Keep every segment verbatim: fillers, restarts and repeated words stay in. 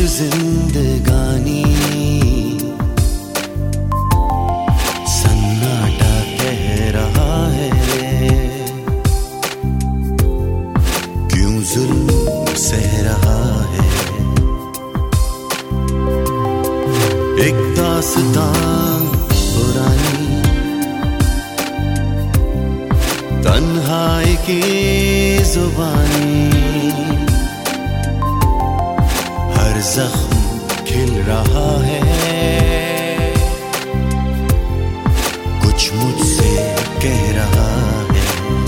जिंदगानी सन्नाटा कह रहा है, क्यों जुल्म सह रहा है। एक दास्तां पुरानी तन्हाई की जुबानी, हर जख्म खिल रहा है, कुछ मुझसे कह रहा है।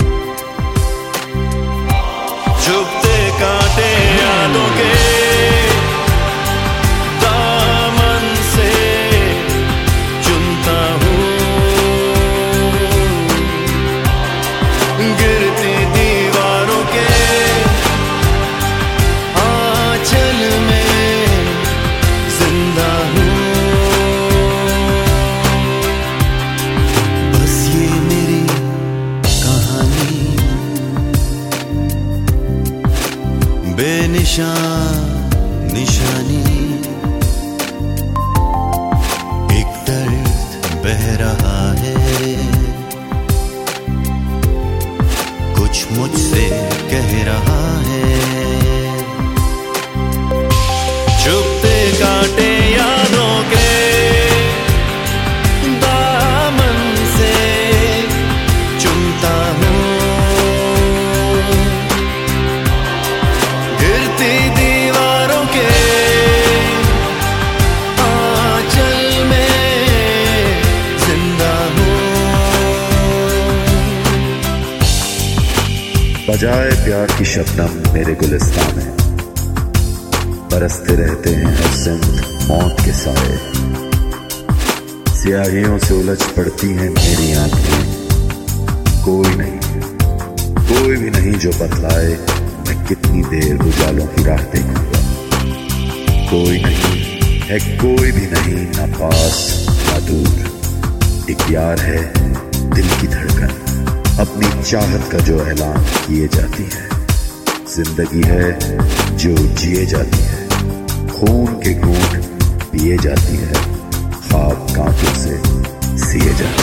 चुभते कांटे यादों के दामन से चुनता हूँ, गिरती दीवारों के आंचल में जिंदा हूँ। बस ये मेरी कहानी बेनिशान निशानी, एक दर्द बह रहा है, कुछ मुझसे कह रहा है। चुभते कांटे यादों के दामन से चुनता हूँ, गिरती दीवारों के आंचल में जिंदा हूँ। बजाए प्यार की शबनम मेरे गुलिस्तान में बरसते रहते हैं हर सिमत मौत के साए। स्याहियों से उलझ पड़ती हैं मेरी आंखें, कोई नहीं कोई भी नहीं जो बतलाए मैं कितनी देर उजालों की राह देखूंगा। कोई नहीं है, कोई भी नहीं, ना पास ना दूर। एक यार है दिल की धड़कन, अपनी चाहत का जो ऐलान किए जाती है। जिंदगी है जो जिए जाती है, खून के घूंट पिए जाती है, ख्वाब कांटों से सिए जाती है।